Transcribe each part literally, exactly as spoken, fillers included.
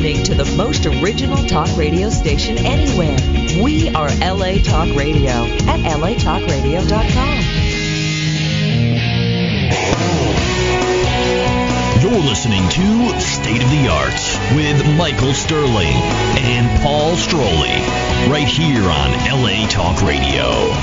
listening to the most original talk radio station anywhere. We are L A Talk Radio at L A talk radio dot com. You're listening to State of the Arts with Michael Sterling and Paul Stroley, right here on L A Talk Radio.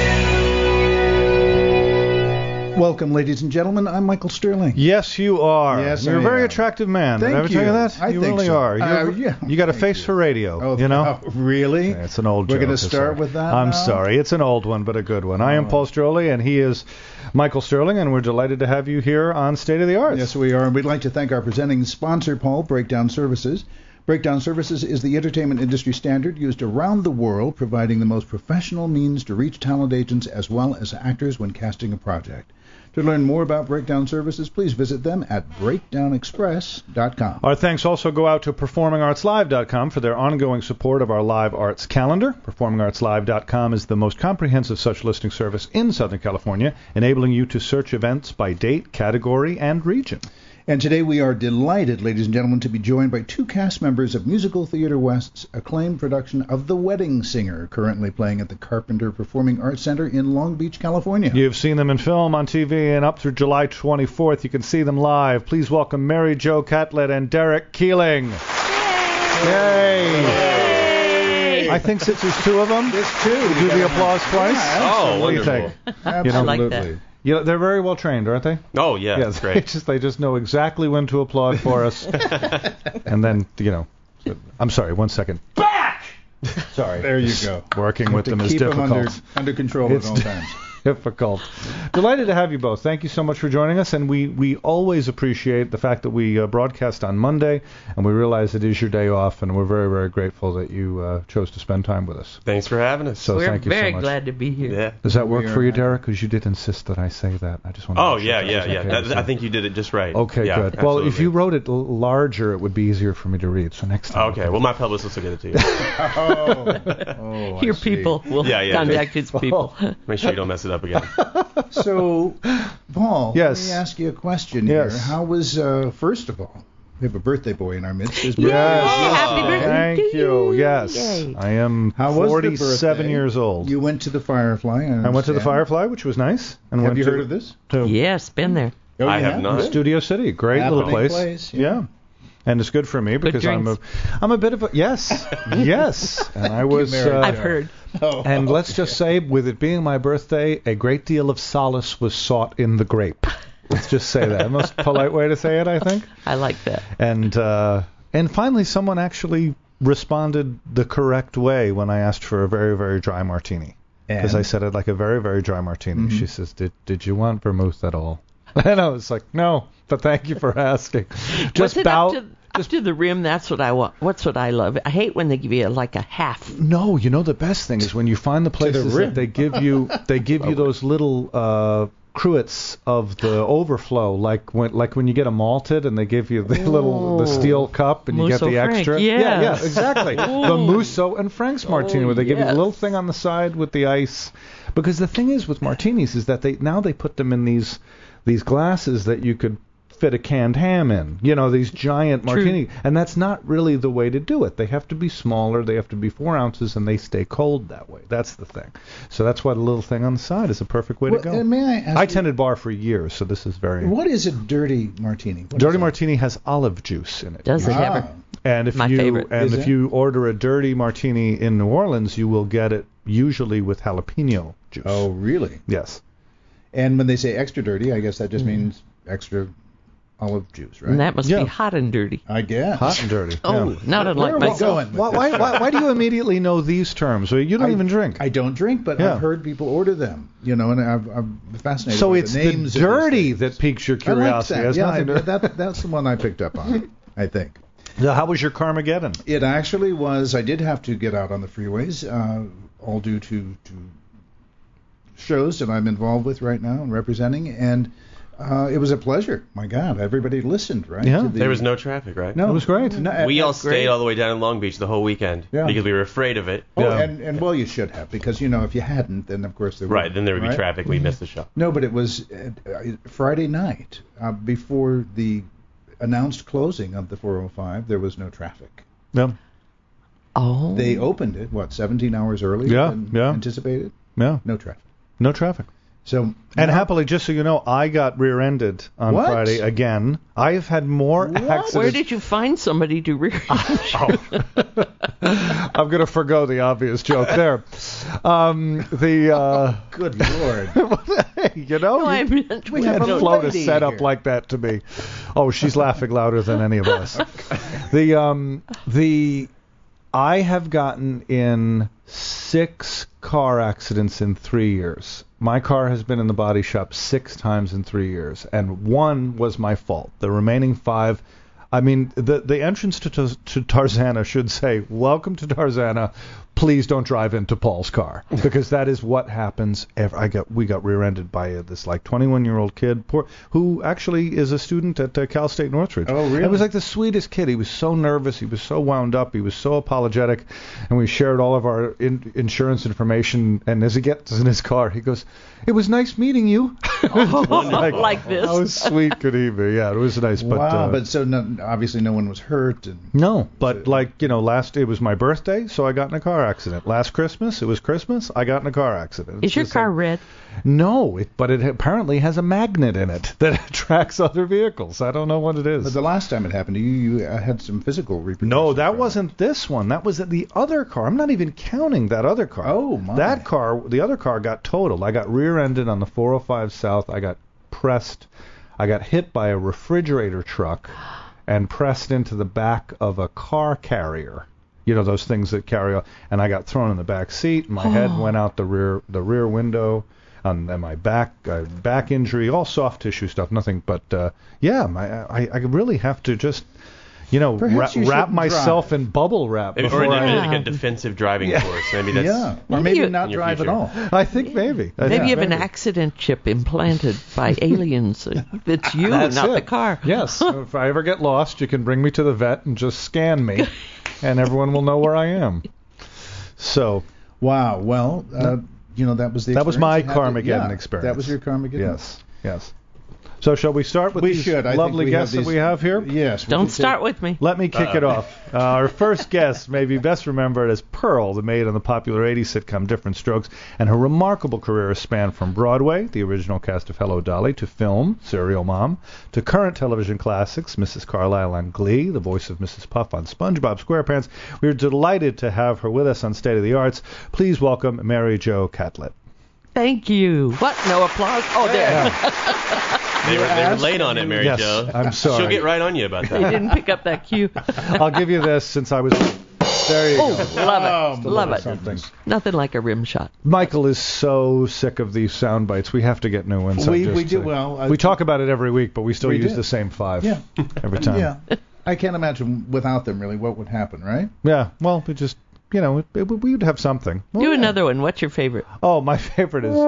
Welcome, ladies and gentlemen. I'm Michael Sterling. Yes, you are. Yes, You're I a very am. attractive man. Thank Did I ever you. tell you that? I you think really so. are. Uh, You're- yeah, you got a thank face you. for radio. Oh, you know? oh, really? Yeah, it's an old We're joke. gonna it's start sorry. with that I'm now? sorry. It's an old one, but a good one. I am Oh. Paul Stroley, and he is Michael Sterling, and we're delighted to have you here on State of the Arts. Yes, we are. And we'd like to thank our presenting sponsor, Paul, Breakdown Services. Breakdown Services is the entertainment industry standard used around the world, providing the most professional means to reach talent agents as well as actors when casting a project. To learn more about Breakdown Services, please visit them at breakdown express dot com. Our thanks also go out to performing arts live dot com for their ongoing support of our live arts calendar. performing arts live dot com is the most comprehensive such listing service in Southern California, enabling you to search events by date, category, and region. And today we are delighted, ladies and gentlemen, to be joined by two cast members of Musical Theater West's acclaimed production of The Wedding Singer, currently playing at the Carpenter Performing Arts Center in Long Beach, California. You've seen them in film, on T V, and up through July twenty-fourth, you can see them live. Please welcome Mary Jo Catlett and Derek Keeling. Yay! Yay! I think since there's two of them, There's two. we'll do the applause twice. Yeah, Oh, What do you wonderful. think? Absolutely. I like that. You know, they're very well trained, aren't they? Oh, yeah, Yeah, that's they great. just they just know exactly when to applaud for us. And then, you know, I'm sorry, one second. Back! Sorry. There you go. Working with To them is keep them difficult. under, under control It's at all times. difficult. Delighted to have you both. Thank you so much for joining us, and we, we always appreciate the fact that we uh, broadcast on Monday, and we realize it is your day off, and we're very, very grateful that you uh, chose to spend time with us. Thanks for having us. So We're thank you very so much. glad to be here. yeah. Does that work We for are you, happy. Derek? Because you did insist that I say that. I just want to Oh, make sure yeah, that yeah, was yeah. okay That, with you. I think you did it just right. Okay, yeah, good. Well, if absolutely. you wrote it l- larger, it would be easier for me to read. So next time. Okay, well, my publicist will get it to you. Oh, oh, I Your see. people will Yeah, yeah. contact its people. Make sure you don't mess it up again. So, Paul, Yes. let me ask you a question Yes. here. How was, uh, first of all, we have a birthday boy in our midst. His Yes. Yay, happy birthday Thank to you. you. Yes. Yay. I am How was the forty-seven birthday? years old. You went to the Firefly. I, I went to the understand. Firefly, which was nice. And Have went you to, heard of this? To Yes, been there. Oh, I you have not. Studio City, great Happening little place. place, yeah. yeah. And it's good for me because I'm a, I'm a bit of a yes, yes. And I was, Mary uh, I've heard. Oh. and let's just say, with it being my birthday, a great deal of solace was sought in the grape. Let's just say that. The most polite way to say it, I think. I like that. And uh, and finally, someone actually responded the correct way when I asked for a very, very dry martini. Because I said I'd like a very, very dry martini. Mhm. She says, "Did did you want vermouth at all?" And I was like, "No, but thank you for asking." Just What's it bow. up to, up to the rim? That's what I want. What's what I love. I hate when they give you like a half. No, you know the best thing is when you find the places rim. that they give you they give you those little uh cruets of the overflow, like when like when you get a malted and they give you the little the steel cup and you get Musso the Frank, extra. Yeah, yeah, yes. exactly. The Musso and Frank's martini, Oh, where they give you the yes. little thing on the side with the ice. Because the thing is with martinis is that they now they put them in these these glasses that you could fit a canned ham in, you know, these giant True. martini, and that's not really the way to do it. They have to be smaller, they have to be four ounces, and they stay cold that way. That's the thing. So that's why the little thing on the side is a perfect way Well, to go. and may I ask I you, tended bar for years, so this is very. what is a dirty martini? What Dirty is it? martini has olive juice in it. Does it Ah. ever? And if My you favorite. and Is if it? you order a dirty martini in New Orleans, you will get it usually with jalapeno juice. Oh, really? Yes. And when they say extra dirty, I guess that just means extra olive juice, right? And that must Yeah. be hot and dirty. I guess. Hot and dirty. Oh, yeah. not unlike Where are we myself. going? Why, why, why, why do you immediately know these terms? You don't I- even drink. I don't drink, but Yeah. I've heard people order them. You know, and I've, I'm fascinated. so by it's the the, names of these dirty things. that piques your I like curiosity. that. It has Yeah, nothing I, to- that, that's the one I picked up on. I think. Now, how was your Carmageddon? It actually was. I did have to get out on the freeways, uh, all due to, to shows that I'm involved with right now and representing, and uh, it was a pleasure. My God, everybody listened, right? Yeah. to the- There was no traffic, right? No, It was great. No, We all that's stayed great. all the way down in Long Beach the whole weekend Yeah. because we were afraid of it. Oh, Yeah. and, and well, you should have, because you know if you hadn't, then of course there would. Right, then there would be right? traffic. We missed the show. No, but it was uh, uh, Friday night uh, before the announced closing of the four oh five, there was no traffic. No. Oh. They opened it, what, seventeen hours earlier Yeah, than yeah. anticipated? Yeah. No traffic. No traffic. So And now- happily, just so you know, I got rear-ended on What? Friday again. I have had more accidents. Where did you find somebody to rear? Oh. I'm going to forgo the obvious joke there. Um, the uh, Good Lord. you know, No, I you meant we we have can't a float a lady setup here. like that to me. Oh, she's laughing louder than any of us. The um, the I have gotten in six car accidents in three years. My car has been in the body shop six times in three years, and one was my fault. The remaining five, I mean, the the entrance to to Tarzana should say, "Welcome to Tarzana. Please don't drive into Paul's car," because that is what happens. Ever. I got we got rear-ended by uh, this like twenty-one-year-old kid, poor, who actually is a student at uh, Cal State Northridge. Oh, really? It was like the sweetest kid. He was so nervous. He was so wound up. He was so apologetic, and we shared all of our in- insurance information. And as he gets in his car, he goes, "It was nice meeting you." like, like this. How sweet could he be? Yeah, it was nice. But, wow, uh, but so no, obviously no one was hurt. And no, but So- like, you know, last, it was my birthday, so I got in a car accident. Last Christmas, it was Christmas, I got in a car accident. Is It's your just car like- red? No, it, but it apparently has a magnet in it that attracts other vehicles. I don't know what it is. But the last time it happened to you, you uh, had some physical repercussions. No, that from it. wasn't this one. That was the other car. I'm not even counting that other car. Oh, my. That car, the other car got totaled. I got rear-ended on the four oh five South. I got pressed. I got hit by a refrigerator truck and pressed into the back of a car carrier. You know, those things that carry, and I got thrown in the back seat. My head went out the rear the rear window. And then my back uh, back injury, all soft tissue stuff, nothing. But uh, yeah, my I, I really have to just, you know, Perhaps wrap, you wrap shouldn't myself drive. in bubble wrap Maybe, before or I. like a defensive driving course. Maybe that's. Yeah, or Maybe maybe you- not in your drive at future. all. I think maybe. I Maybe think you have an maybe. accident chip implanted by aliens. It's you, That's not it. the car. Yes. If I ever get lost, you can bring me to the vet and just scan me, and everyone will know where I am. So Wow. Well, uh, you know that was the that was my experience you had to- Carmageddon yeah, experience. That was your Carmageddon. yes, yes. So shall we start with We these should. I think lovely we have guests that these- we have here? Yes. we Don't should start take- with me. Let me kick Uh-oh. it off. Uh, our first guest may be best remembered as Pearl, the maid on the popular eighties sitcom Different Strokes, and her remarkable career has spanned from Broadway, the original cast of Hello Dolly, to film, Serial Mom, to current television classics, Missus Carlisle on Glee, the voice of Missus Puff on SpongeBob SquarePants. We're delighted to have her with us on State of the Arts. Please welcome Mary Jo Catlett. Thank you. What? No applause? Oh, there. They were, they were asked late on it, Mary Yes, Jo. I'm sorry. She'll get right on you about They that. didn't pick up that cue. I'll give you this since I was... There you Oh, go. love Oh, it. Love my it. Something. Nothing like a rim shot. Michael is so sick of these sound bites. We have to get new ones. We- I'm we just, do uh, well, I- we talk about it every week, but we still We use do. the same five Yeah. every time. Yeah. I can't imagine without them really what would happen, right? Yeah, well, we just, you know, it, it, we would have something. Well, Do yeah. another one. What's your favorite? Oh, my favorite is.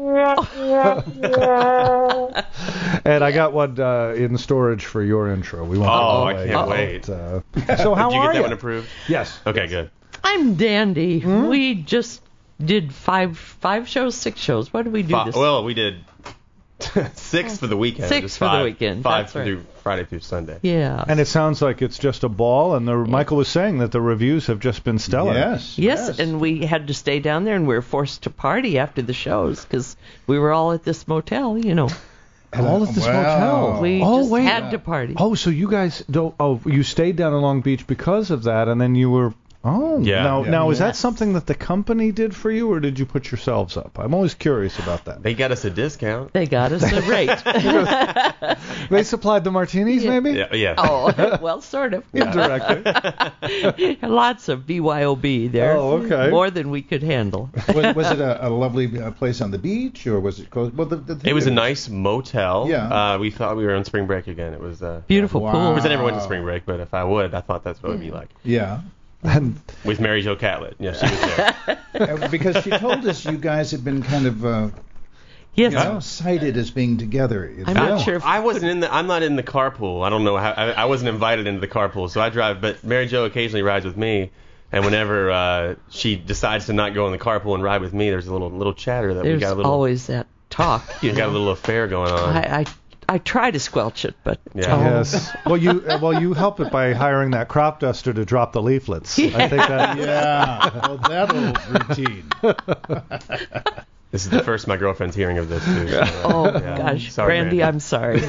And I got one uh, in storage for your intro. We won't. Oh, give it I away, can't but, wait. Uh, so how Did you are get that you? one approved? Yes. Okay, good. I'm dandy. Hmm? We just did five five shows, six shows. What did we do Fi- this? well, we did six for the weekend. Six just for the five, weekend, Five that's right. through Friday through Sunday. yeah. And it sounds like it's just a ball. And the Michael was saying that the reviews have just been stellar. Yes. Yes, and we had to stay down there, and we were forced to party after the shows because we were all at this motel, you know. All at this Wow. motel. We oh, just wait. had to party. Oh, so you guys don't? Oh, you stayed down in Long Beach because of that, and then you were. Oh, Yeah. Now, Yeah. now is that Yes. something that the company did for you, or did you put yourselves up? I'm always curious about that. They got us a discount. They got us a rate. They supplied the martinis, Yeah. maybe? Yeah, yeah. Oh, well, sort of. Indirectly. Lots of B Y O B there. Oh, okay. More than we could handle. was, was it a, a lovely uh, place on the beach, or was it close? Well, the, the thing It was a is- nice motel. Yeah. Uh, we thought we were on spring break again. It was uh, Beautiful Wow. Of pool. course, I never went to spring break, but if I would, I thought that's what it would be like. Yeah. And With Mary Jo Catlett. Yeah, she was there. Uh, because she told us you guys had been kind of uh, Yes. you know, cited as being together. Is I'm that- not sure if I wasn't in the. I'm not in the carpool. I don't know how. I, I wasn't invited into the carpool, so I drive. But Mary Jo occasionally rides with me, and whenever uh, she decides to not go in the carpool and ride with me, there's a little little chatter that we there's got a little. always that talk. You got a little affair going on. I, I I try to squelch it, but Yeah. oh. Yes. Well, you uh, well you help it by hiring that crop duster to drop the leaflets. I think that. Yeah, well, that old routine. This is the first my girlfriend's hearing of this, too. So, Oh yeah. gosh, Sorry, Brandy, Brandy. I'm sorry.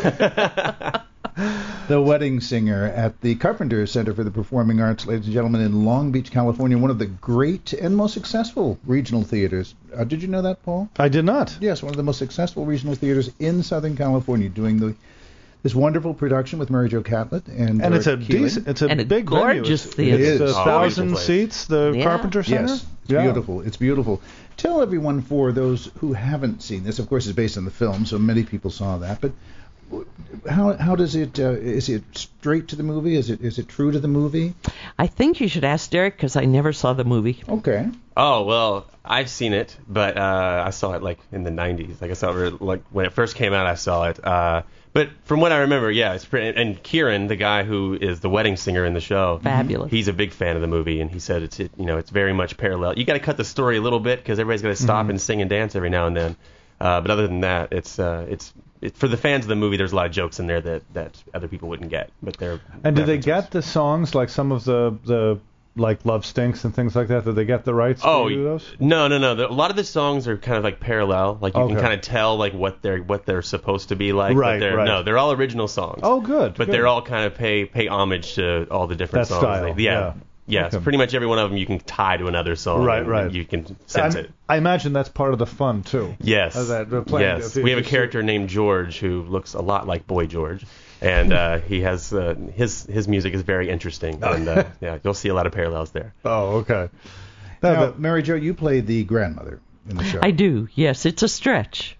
The Wedding Singer at the Carpenter Center for the Performing Arts, ladies and gentlemen, in Long Beach, California, one of the great and most successful regional theaters. Uh, did you know that, Paul? I did not. Yes, one of the most successful regional theaters in Southern California, doing the this wonderful production with Mary Jo Catlett and And it's a Derek Keelan. decent, it's a And a big gorgeous venue. theater. It's, It it's is. a Oh, thousand beautiful place. seats. The Yeah. Carpenter Center. Yes, it's Yeah. beautiful. It's beautiful. Tell everyone, for those who haven't seen this, of course, it's based on the film, so many people saw that. But how how does it? Uh, is it straight to the movie? Is it is it true to the movie? I think you should ask Derek because I never saw the movie. Okay. Oh, well, I've seen it, but uh, I saw it, like, in the nineties. Like, I saw it, like, when it first came out, I saw it. Uh, but from what I remember, yeah, it's pretty... And Kieran, the guy who is the wedding singer in the show... Fabulous. He's a big fan of the movie, and he said it's, it, you know, it's very much parallel. You got to cut the story a little bit, because everybody's got to stop Mm-hmm. and sing and dance every now and then. Uh, but other than that, it's... Uh, it's it, for the fans of the movie, there's a lot of jokes in there that, that other people wouldn't get. But they're... And did they references. get the songs, like some of the the like Love Stinks and things like that? Did they get the rights Oh, to do those? no, no, no. The, a lot of the songs are kind of like parallel. Like you Okay. can kind of tell like what they're what they're supposed to be like. Right, but they're, right. No, they're all original songs. Oh, good. But good. they're all kind of pay pay homage to all the different That songs. style, They- yeah. yeah. Yeah, Okay. so pretty much every one of them you can tie to another song. Right, and right. You can sense I'm- it. I imagine that's part of the fun too. Yes. Of that, uh, playing- yes. if We have a you- character named George who looks a lot like Boy George, and uh, he has uh, his his music is very interesting, and uh, yeah, you'll see a lot of parallels there. Oh, okay. No, Now, but- Mary Jo, you played the grandmother in the show. I do. Yes, it's a stretch.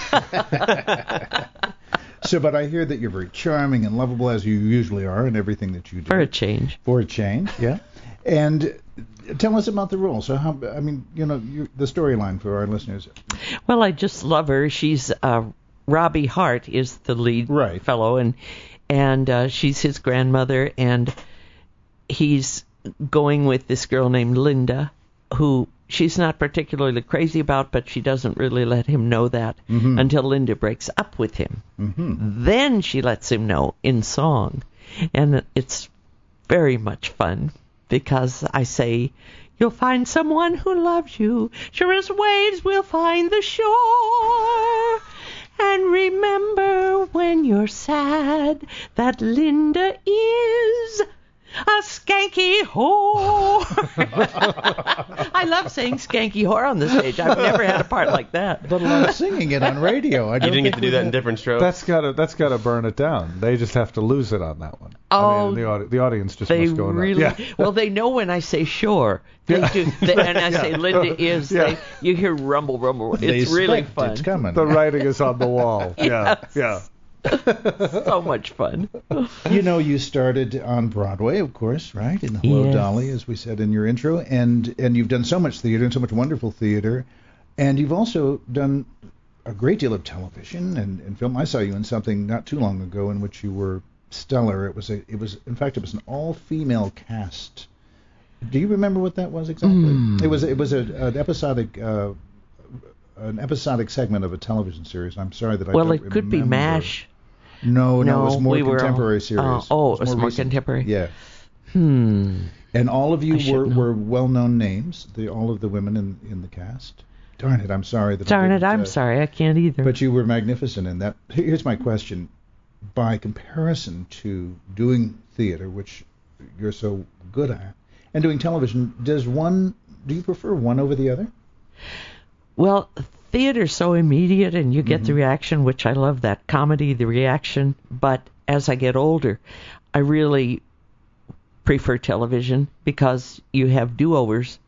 So, but I hear that you're very charming and lovable, as you usually are in everything that you do. For a change. For a change, yeah. And tell us about the role. So, how? I mean, you know, you, the storyline for our listeners. Well, I just love her. She's uh, Robbie Hart is the lead Right. fellow, and and uh, she's his grandmother, and he's going with this girl named Linda, who she's not particularly crazy about, but she doesn't really let him know that Mm-hmm. until Linda breaks up with him. Mm-hmm. Then she lets him know in song, and it's very much fun because I say, you'll find someone who loves you, sure as waves will find the shore. And remember when you're sad that Linda is a skanky whore. I love saying skanky whore on the stage. I've never had a part like that. But a lot of singing it on radio. I You don't didn't get think to do we that in had- different strokes. That's gotta that's gotta burn it down. They just have to lose it on that one. I Oh, mean, the, audi- the audience just They must go nuts. really Yeah. well. They know when I say sure. They Yeah. do, they, and I say Yeah. Linda is. Yeah. They, you hear rumble, rumble. They It's really expect fun. It's coming. The writing is on the wall. Yeah, yeah. So much fun. You know, you started on Broadway, of course, right? In Hello, Yes. Dolly, as we said in your intro, and and you've done so much theater and so much wonderful theater, and you've also done a great deal of television and, and film. I saw you in something not too long ago in which you were stellar. It was a, it was, in fact, it was an all-female cast. Do you remember what that was exactly? Mm. It was, it was a, an episodic. Uh, an episodic segment of a television series. I'm sorry that I Well, don't it could be remember. MASH. No, no, No, it was more we were all- contemporary series. uh, oh, it was more recent. contemporary. Yeah. Hmm. And all of I you should were, know. were well-known names, the, all of the women in, in the cast. Darn it, I'm sorry that I Darn it, didn't, I'm uh, sorry. I can't either. But you were magnificent in that. Here's my question. By comparison to doing theater, which you're so good at, and doing television, does one, do you prefer one over the other? Well, theater's so immediate, and you get the Mm-hmm. reaction, which I love that comedy, the reaction. But as I get older, I really prefer television because you have do-overs.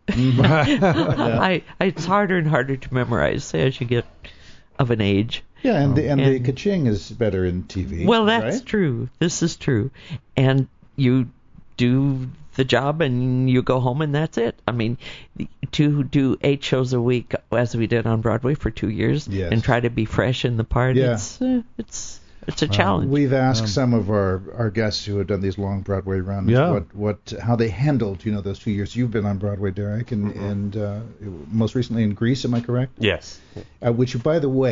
I, it's harder and harder to memorize as you get of an age. Yeah, and the, and, And- the ka-ching is better in T V. Well, that's right? true. This is true. And you do the job and you go home and that's it. I mean, to do eight shows a week as we did on Broadway for two years Yes. and try to be fresh in the part, Yeah. it's uh, it's it's a challenge. We've asked some of our, our guests who have done these long Broadway runs Yeah. what, what how they handled, you know, those two years you've been on Broadway, Derek, and, and uh, most recently in Greece, am I correct? Yes. Uh, which, by the way,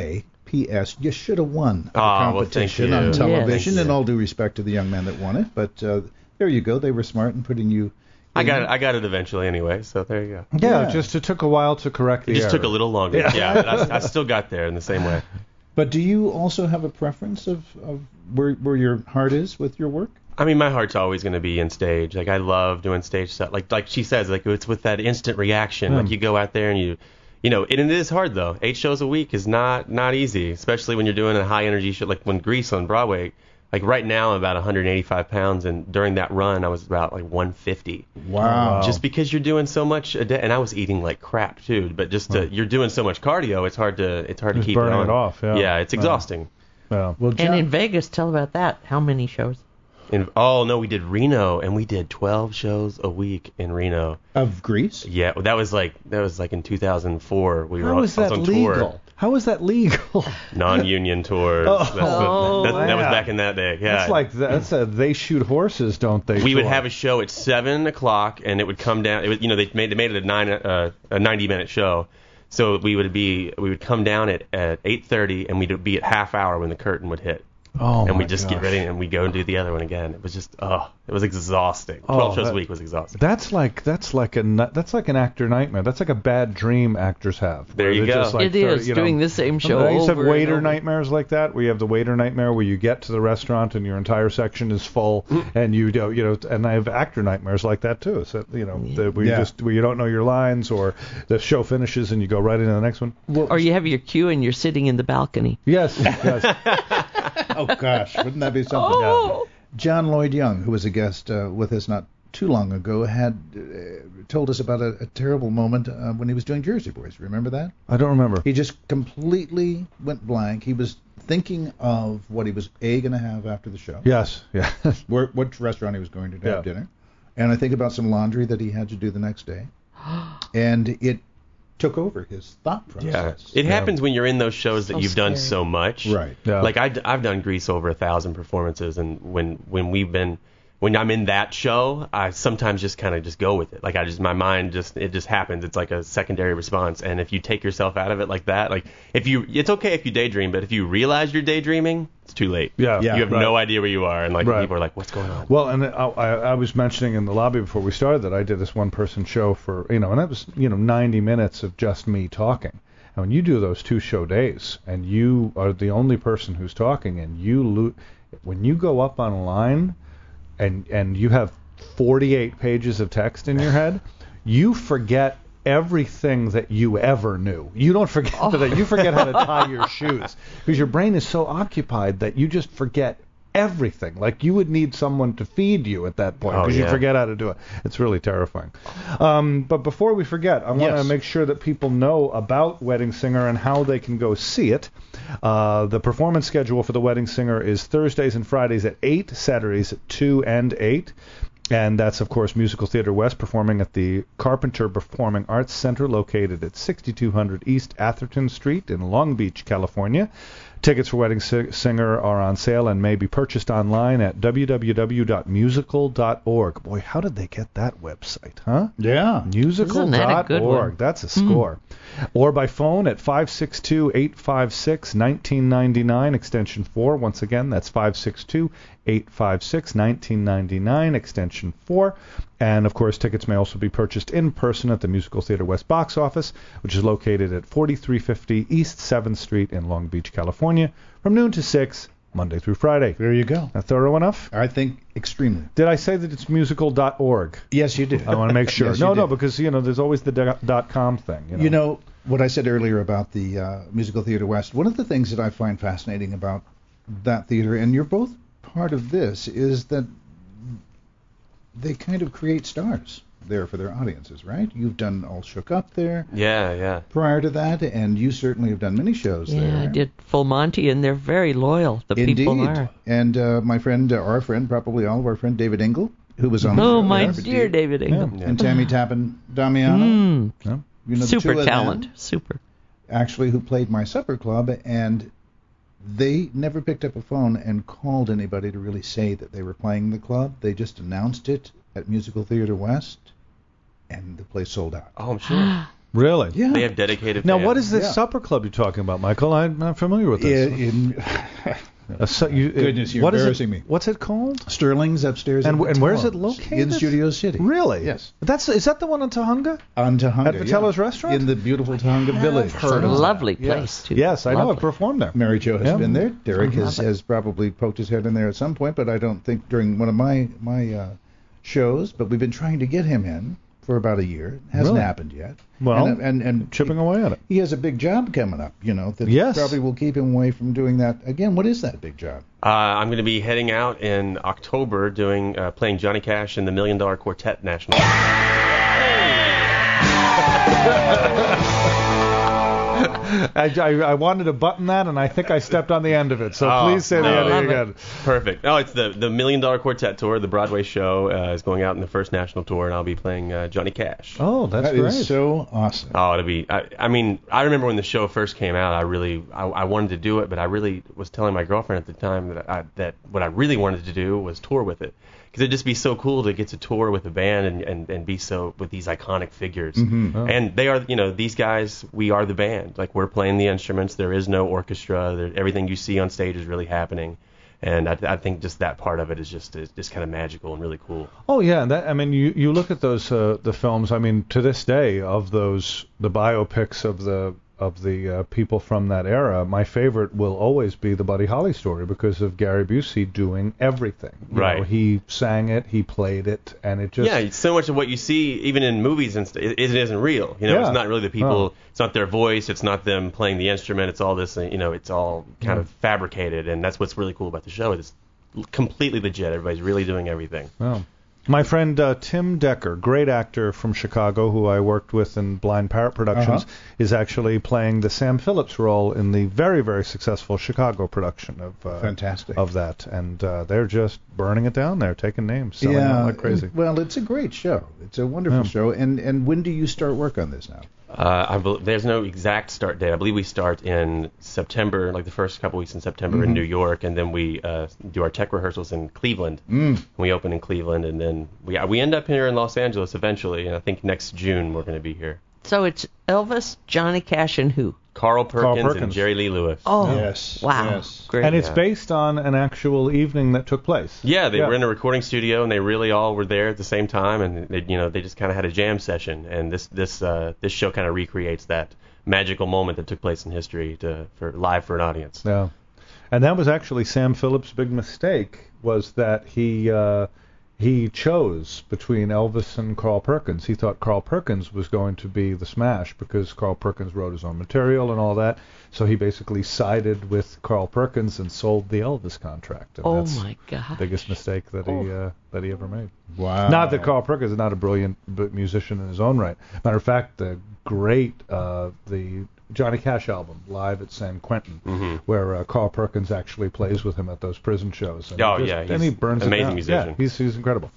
P S. You should have won the Oh, well, thank competition you. on Yes. television, Thank and you. all due respect to the young man that won it. But uh, there you go. They were smart in putting you. I in. got it. I got it eventually anyway. So there you go. Yeah, Yeah. just it took a while to correct the It just error. took a little longer. Yeah. Yeah, but I, I still got there in the same way. But do you also have a preference of, of where where your heart is with your work? I mean, my heart's always going to be in stage. Like, I love doing stage stuff. Like, like she says, like it's with that instant reaction. Mm. Like, you go out there and you, you know, and it is hard though. Eight shows a week is not not easy, especially when you're doing a high energy show. Like when Grease on Broadway. Like right now, I'm about one hundred eighty-five pounds, and during that run, I was about like one fifty. Wow. Just because you're doing so much a day, and I was eating like crap too. But just to, you're doing so much cardio, it's hard to it's hard Just to keep burning it on. it off, yeah. it's Yeah. exhausting. Yeah. Well, And John, in Vegas, tell about that. How many shows? In, oh no, we did Reno, and we did twelve shows a week in Reno. of Greece. Yeah, well, that was like that was like in two thousand four. We were How on, is I was that on legal? tour, How is that legal? non-union tours. Oh. That's the- Oh, that, that was yeah. back in that day. Yeah, That's like that's a they shoot horses, don't they? we would tour? have a show at seven o'clock, and it would come down. It was, you know, they made they made it a nine uh, a ninety minute show, so we would be we would come down at at eight thirty, and we'd be at half hour when the curtain would hit, Oh, and my we just gosh. get ready, and we go and do the other one again. It was just oh, it was exhausting. Oh, Twelve shows that- a week was exhausting. That's like that's like a nu- that's like an actor nightmare. That's like a bad dream actors have. There where you they're go. just like It is, thirty, you know, doing the same show I used to have over and waiter over. nightmares like that, where you have the waiter nightmare where you get to the restaurant and your entire section is full, and you do you know, and I have actor nightmares like that too. So you know, the, where you Yeah. just where you don't know your lines, or the show finishes and you go right into the next one. Or you have your cue and you're sitting in the balcony. Yes, yes. Oh gosh, wouldn't that be something? Oh! John Lloyd Young, who was a guest uh, with us not too long ago, had uh, told us about a, a terrible moment uh, when he was doing Jersey Boys. Remember that? I don't remember. He just completely went blank. He was thinking of what he was a going to have after the show, Yes, yeah. where, what restaurant he was going to have Yeah. dinner, and I think about some laundry that he had to do the next day, and it took over his thought Yeah, process. it happens when you're in those shows that So you've done scary. so much. Right. Yeah. Like I, I've done Grease over a thousand performances, and when when we've been when I'm in that show, I sometimes just kind of just go with it. Like I just my mind just it just happens. It's like a secondary response. And if you take yourself out of it like that, like if you it's okay if you daydream, but if you realize you're daydreaming, it's too late. Yeah, Yeah. You have right. no idea where you are, and like Right. people are like, "What's going on?" Well, and I, I, I was mentioning in the lobby before we started that I did this one-person show for, you know, and that was, you know, ninety minutes of just me talking. And when you do those two show days, and you are the only person who's talking, and you lo- when you go up on a line, and and you have forty-eight pages of text in your head, you forget everything that you ever knew. You don't forget that. You forget how to tie your shoes because your brain is so occupied that you just forget everything. Like you would need someone to feed you at that point Oh, because you yeah. forget how to do it. It's really terrifying. Um, but before we forget, I want to Yes. make sure that people know about Wedding Singer and how they can go see it. Uh, the performance schedule for The Wedding Singer is Thursdays and Fridays at eight, Saturdays at two and eight. And that's, of course, Musical Theater West performing at the Carpenter Performing Arts Center located at sixty-two hundred East Atherton Street in Long Beach, California. Tickets for Wedding Si- Singer are on sale and may be purchased online at w w w dot musical dot org. Boy, how did they get that website, huh? Yeah. musical Isn't that a good dot org. one? That's a score. Or by phone at five six two, eight five six, one nine nine nine, extension four. Once again, that's five six two, eight five six, one nine nine nine, extension four. And, of course, tickets may also be purchased in person at the Musical Theater West box office, which is located at forty-three fifty East seventh Street in Long Beach, California, from noon to six, Monday through Friday. There you go. Now, thorough enough? I think extremely. Did I say that it's musical dot org? Yes, you did. I want to make sure. Yes, you no, no, did. because, you know, there's always the do- dot com thing. You know, You know, what I said earlier about the uh, Musical Theater West, one of the things that I find fascinating about that theater, and you're both part of this, is that they kind of create stars there for their audiences, right? You've done All Shook Up there Yeah, yeah. prior to that, and you certainly have done many shows Yeah, there. I did Full Monty, and they're very loyal. The Indeed. people are. And uh, my friend, uh, our friend, probably all of our friend, David Engel, who was on the Oh, show. my yeah, dear David Ingham. And Tammy Tappan Damiano. Mm, Yeah. You know, the super two of talent. them, Super. actually, who played My Supper Club, and they never picked up a phone and called anybody to really say that they were playing the club. They just announced it at Musical Theater West, and the place sold out. Oh, I'm sure. Really? Yeah. They have dedicated Now, fans. what is this Yeah. supper club you're talking about, Michael? I'm not familiar with this. In, in A su- you- Goodness, you're what is it- embarrassing me. What's it called? Sterling's upstairs. And in wh- and where is it Vitello's, located? In Studio City. Really? Yes. That's is that the one in Tahunga? On Tahunga. At Vitello's yeah. restaurant? In the beautiful Tahunga Village. heard of Lovely that. place, Yes. too. Yes, I know. I've Lovely. performed there. Mary Jo has Yeah. been there. Derek I has, love it. has probably poked his head in there at some point, but I don't think during one of my my uh, shows. But we've been trying to get him in for about a year. It hasn't Really? happened yet. Well, and, and, and chipping away at it. he has a big job coming up, you know, that Yes. probably will keep him away from doing that. Again, what is that big job? Uh, I'm going to be heading out in October, doing uh, playing Johnny Cash in the Million Dollar Quartet National. I, I, I wanted to button that, and I think I stepped on the end of it. So Oh, please say the no. ending again. Perfect. Oh, it's the the Million Dollar Quartet tour. The Broadway show uh, is going out in the first national tour, and I'll be playing uh, Johnny Cash. Oh, that's That great. is so awesome. Oh, it'll be. I, I mean, I remember when the show first came out. I really, I, I wanted to do it, but I really was telling my girlfriend at the time that I, that what I really wanted to do was tour with it, because it'd just be so cool to get to tour with a band and, and, and be so with these iconic figures. Mm-hmm. Oh. And they are, you know, these guys. We are the band. Like, we're playing the instruments. There is no orchestra. There, everything you see on stage is really happening. And I, I think just that part of it is just is just kind of magical and really cool. Oh yeah, and that I mean, you you look at those uh, the films. I mean, to this day, of those the biopics of the of the uh, people from that era, my favorite will always be the Buddy Holly story, because of Gary Busey doing everything. You Right. know, he sang it, he played it, and it just Yeah, it's so much of what you see, even in movies, and st- it, it isn't real. You know, Yeah. it's not really the people. Oh. It's not their voice. It's not them playing the instrument. It's all this. uh, You know, it's all kind Yeah. of fabricated, and that's what's really cool about the show. It's l- completely legit. Everybody's really doing everything. Wow. My friend uh, Tim Decker, great actor from Chicago, who I worked with in Blind Parrot Productions, Uh-huh. is actually playing the Sam Phillips role in the very, very successful Chicago production of uh, Fantastic. of that. And uh, they're just burning it down there, taking names, selling yeah, out like crazy. Well, it's a great show. It's a wonderful Yeah. show. And and when do you start work on this now? Uh, I bel there's no exact start date. I believe we start in September, like the first couple weeks in September in New York, and then we uh, do our tech rehearsals in Cleveland. Mm. We open in Cleveland, and then we we end up here in Los Angeles eventually. And I think next June we're going to be here. So it's Elvis, Johnny Cash, and who? Carl Perkins, Perkins. and Jerry Lee Lewis. Oh, Yes, wow. yes. Great. And it's Yeah. based on an actual evening that took place. Yeah, they Yeah. were in a recording studio, and they really all were there at the same time, and they, you know, they just kind of had a jam session. And this this uh, this show kind of recreates that magical moment that took place in history to for live for an audience. Yeah. And that was actually Sam Phillips' big mistake, was that he uh, he chose between Elvis and Carl Perkins. He thought Carl Perkins was going to be the smash because Carl Perkins wrote his own material and all that. So he basically sided with Carl Perkins and sold the Elvis contract. And Oh that's my the God. biggest mistake that he uh, that he ever made. Wow. Not that Carl Perkins is not a brilliant b- musician in his own right. Matter of fact, the great uh, the Johnny Cash album, Live at San Quentin, Mhm. where uh, Carl Perkins actually plays with him at those prison shows. And Oh, he just, yeah, and he he's burns it amazing down. musician. Yeah, he's he's incredible.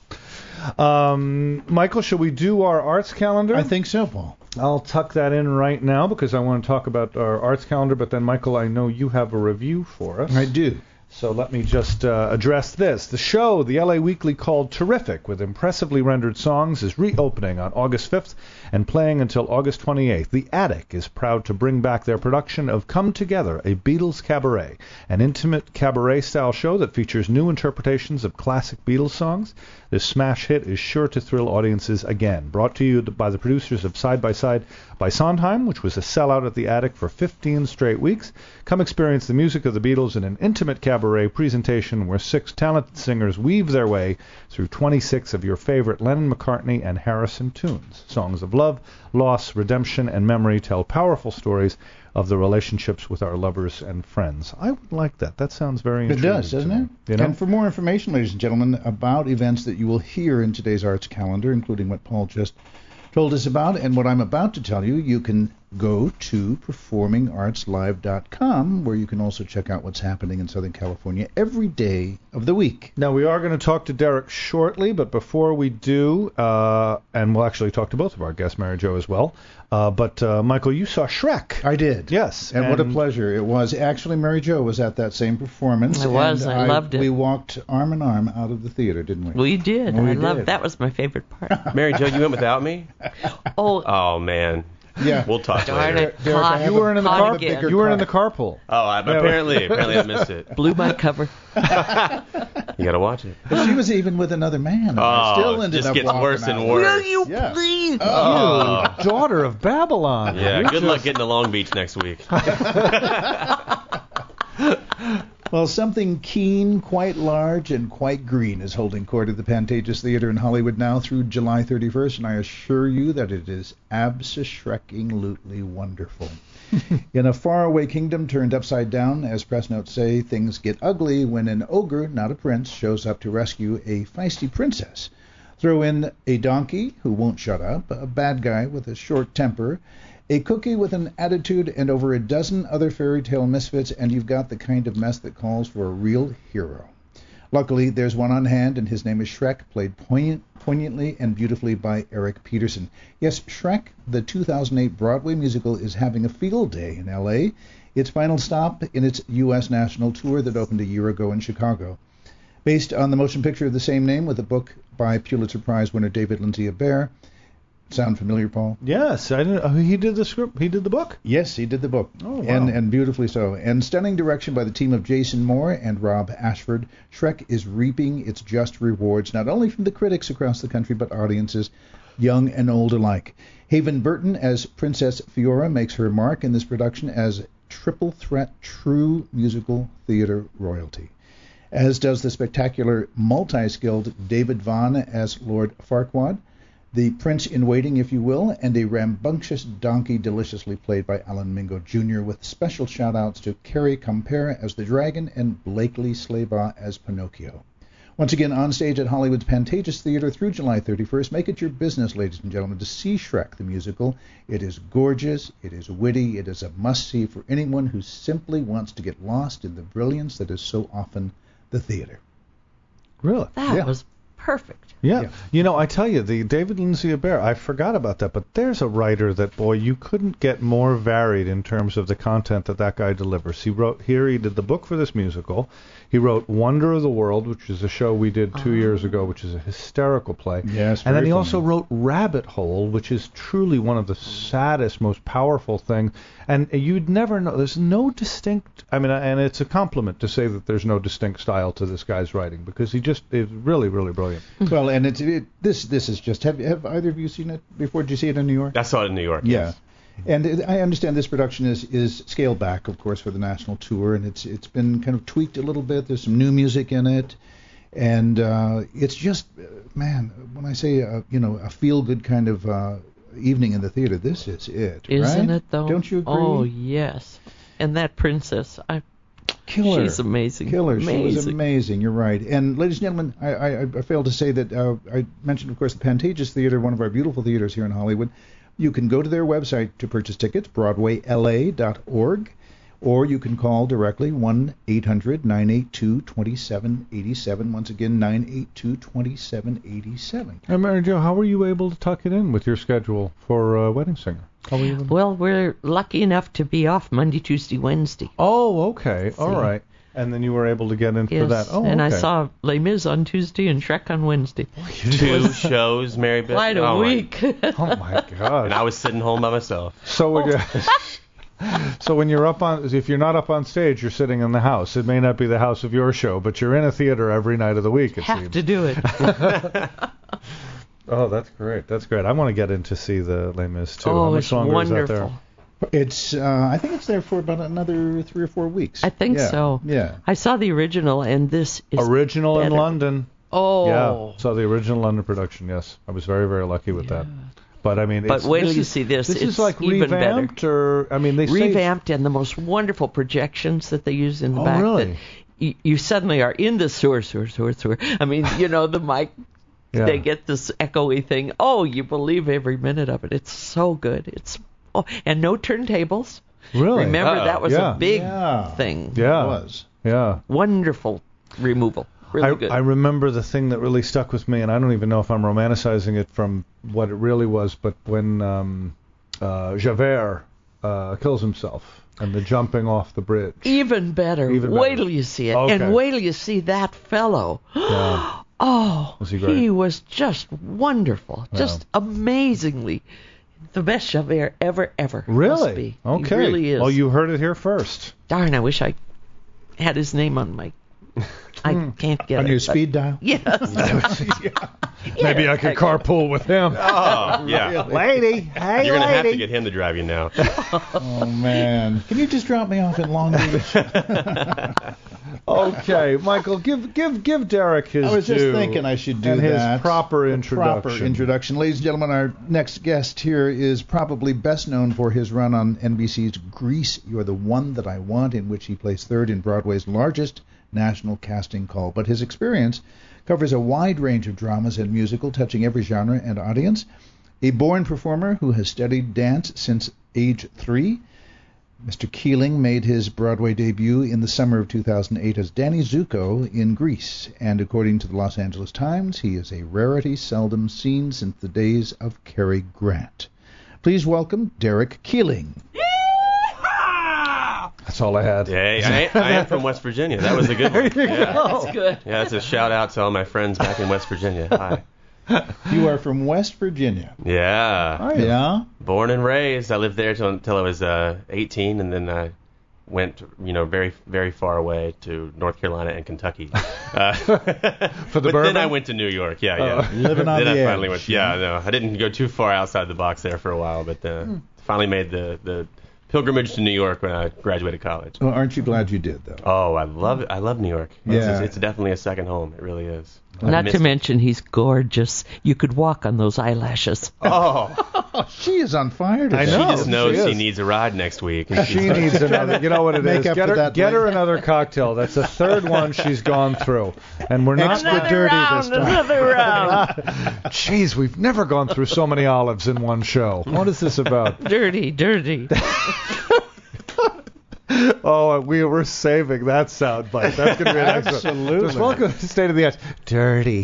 Um, Michael, shall we do our arts calendar? I think so, Paul. I'll tuck that in right now because I want to talk about our arts calendar. But then, Michael, I know you have a review for us. I do. So let me just uh, address this. The show, the L A Weekly called Terrific, with impressively rendered songs, is reopening on August fifth and playing until August twenty-eighth. The Attic is proud to bring back their production of Come Together, a Beatles cabaret, an intimate cabaret-style show that features new interpretations of classic Beatles songs. This smash hit is sure to thrill audiences again. Brought to you by the producers of Side by Side by Sondheim, which was a sellout at the Attic for fifteen straight weeks. Come experience the music of the Beatles in an intimate cabaret presentation where six talented singers weave their way through twenty-six of your favorite Lennon, McCartney, and Harrison tunes. Songs of love, loss, redemption, and memory tell powerful stories of the relationships with our lovers and friends. I would like that. That sounds very It intriguing. does, doesn't to me. it? You know? And for more information, ladies and gentlemen, about events that you will hear in today's arts calendar, including what Paul just told us about and what I'm about to tell you, you can go to performing arts live dot com, where you can also check out what's happening in Southern California every day of the week. Now, we are going to talk to Derek shortly, but before we do, uh, and we'll actually talk to both of our guests, Mary Jo as well, uh, but uh, Michael, you saw Shrek. I did. Yes. And, what a pleasure it was. Actually, Mary Jo was at that same performance. I was. and I loved it. We walked arm in arm out of the theater, didn't we? We did. We I did. loved that. Was my favorite part. Mary Jo, you went without me? Oh, Oh man. Yeah. We'll talk Darn later. it. Derek, I Caught- have You weren't in the caught car. again. You weren't in the carpool. Oh, I, apparently, apparently I missed it. Blew my cover. You got to watch it. But she was even with another man. And I Oh, still it ended just up gets walking worse and out. worse. Will you Yeah. please? Oh. You daughter of Babylon. Yeah, You're good luck just- getting to Long Beach next week. Well, something keen, quite large, and quite green is holding court at the Pantages Theater in Hollywood now through July thirty-first, and I assure you that it is abso-shrekking-lutely wonderful. In a faraway kingdom turned upside down, as press notes say, things get ugly when an ogre, not a prince, shows up to rescue a feisty princess. Throw in a donkey who won't shut up, a bad guy with a short temper, a cookie with an attitude, and over a dozen other fairy tale misfits, and you've got the kind of mess that calls for a real hero. Luckily, there's one on hand, and his name is Shrek, played poignant, poignantly and beautifully by Eric Peterson. Yes, Shrek, the two thousand eight Broadway musical, is having a field day in L A, its final stop in its U S national tour that opened a year ago in Chicago. Based on the motion picture of the same name with a book by Pulitzer Prize winner David Lindsay-Abaire. Sound familiar, Paul? Yes, I didn't, oh, he did the script. He did the book. Yes, he did the book. Oh, wow. and, and beautifully so. And stunning direction by the team of Jason Moore and Rob Ashford. Shrek is reaping its just rewards, not only from the critics across the country, but audiences, young and old alike. Haven Burton as Princess Fiora makes her mark in this production as triple threat true musical theater royalty, as does the spectacular multi-skilled David Vaughn as Lord Farquaad, the prince in waiting, if you will, and a rambunctious donkey deliciously played by Alan Mingo Junior, with special shout-outs to Carrie Compere as the dragon and Blakely Slaybaugh as Pinocchio. Once again, on stage at Hollywood's Pantages Theater through July thirty-first. Make it your business, ladies and gentlemen, to see Shrek the musical. It is gorgeous, it is witty, it is a must-see for anyone who simply wants to get lost in the brilliance that is so often the theater. Really? That Yeah. was perfect. Yeah. Yeah. You know, I tell you, the David Lindsay-Abaire, I forgot about that, but there's a writer that, boy, you couldn't get more varied in terms of the content that that guy delivers. He wrote, here he did the book for this musical. He wrote Wonder of the World, which is a show we did two Oh. years ago, which is a hysterical play. Yes, And then very he funny. also wrote Rabbit Hole, which is truly one of the saddest, most powerful things. And you'd never know. There's no distinct, I mean, and it's a compliment to say that there's no distinct style to this guy's writing, because he just is really, really brilliant. Well, and it's it, this this is just have have either of you seen it before? Did you see it in New York? I saw it in New York. Yeah. Yes. And it, I understand this production is, is scaled back, of course, for the national tour, and it's it's been kind of tweaked a little bit. There's some new music in it, and uh, it's just, uh, man, when I say uh, you know a feel-good kind of uh, evening in the theater, this is it, Isn't right? it, though? Don't you agree? Oh, yes. And that princess, I, Killer. she's amazing. Killer. Amazing. She was amazing. You're right. And ladies and gentlemen, I, I, I failed to say that uh, I mentioned, of course, the Pantages Theater, one of our beautiful theaters here in Hollywood. You can go to their website to purchase tickets, broadway l a dot org, or you can call directly one eight hundred nine eight two two seven eight seven. Once again, nine eight two two seven eight seven. And Mary Jo, how were you able to tuck it in with your schedule for uh, Wedding Singer? How were you able to- Well, we're lucky enough to be off Monday, Tuesday, Wednesday. Oh, okay. All See. right. And then you were able to get in Yes, for that. Oh, and okay. I saw Les Mis on Tuesday and Shrek on Wednesday. Two shows, Mary Beth. Quite a Oh, my- week. Oh my God. And I was sitting home by myself. So when you so when you're up on, if you're not up on stage, you're sitting in the house. It may not be the house of your show, but you're in a theater every night of the week. It Have seems. to do it. Oh, that's great. That's great. I want to get in to see the Les Mis too. How Oh, much it's longer is that wonderful. there? It's, uh, I think it's there for about another three or four weeks. I think Yeah, so. Yeah. I saw the original, and this is Original in better. London. Oh. Yeah. So the original London production. Yes, I was very very lucky with that. But I mean, But it's, wait till this you is- see this. This It's is like even better. revamped, or I mean, they say revamped, and the most wonderful projections that they use in the Oh, back. really? That you, you suddenly are in the sewer, sewer, sewer, sewer. I mean, you know, the mic, Yeah. they get this echoey thing. Oh, you believe every minute of it. It's so good. It's oh, and no turntables. Really? Remember, Uh-oh. that was Yeah. a big Yeah. thing. Yeah. It was. Yeah. Wonderful removal. Really I, good. I remember the thing that really stuck with me, and I don't even know if I'm romanticizing it from what it really was, but when um, uh, Javert uh, kills himself and the jumping off the bridge. Even better. Even Wait better. till you see it. Okay. And wait till you see that fellow. Yeah. Oh, Was he great? was just wonderful. Just amazingly. The best show ever, ever, ever. Really? Must be. Okay. He really is. Well, you heard it here first. Darn, I wish I had his name on my... I can't get On it. your but- speed dial? Yes. Maybe I could carpool with him. Oh, yeah. Lady, hey, You're going to have lady. to get him to drive you now. Oh, man. Can you just drop me off in Long Beach? Okay, Michael, give give give Derek his I was just due thinking I should do and his that. proper The introduction. Proper introduction. Ladies and gentlemen, our next guest here is probably best known for his run on N B C's Grease, You're the One That I Want, in which he placed third in Broadway's largest national casting call. But his experience covers a wide range of dramas and musical, touching every genre and audience. A born performer who has studied dance since age three, Mister Keeling made his Broadway debut in the summer of two thousand eight as Danny Zuko in Grease, and according to the Los Angeles Times, he is a rarity seldom seen since the days of Cary Grant. Please welcome Derek Keeling. That's all I had. Yeah, I, I am from West Virginia. That was a good one. Yeah. That's good. Yeah, that's a shout out to all my friends back in West Virginia. Hi. You are from West Virginia. Yeah. Yeah? Born and raised. I lived there till, until I was uh, eighteen, and then I went, you know, very, very far away to North Carolina and Kentucky. Uh, For the but bourbon? then I went to New York. Yeah, yeah. Living on then the I finally edge. went. Yeah, no, I didn't go too far outside the box there for a while, but uh, finally made the the pilgrimage to New York when I graduated college. Well, aren't you glad you did, though? Oh, I love it. I love New York. It's, Yeah. it's, it's definitely a second home. It really is. I Not miss to it. mention he's gorgeous. You could walk on those eyelashes. Oh, Oh, she is on fire today. I she know. just knows she she, is. needs a ride next week. and She she's- needs another. You know what it Make is? up Get for her, that get her later. another cocktail. That's the third one she's gone through, and we're not. Extra dirty this time. another round. Jeez, we've never gone through so many olives in one show. What is this about? Dirty, dirty. Oh, we were saving that soundbite. That's going to be an excellent. Absolutely. Just welcome to State of the Arts. Dirty,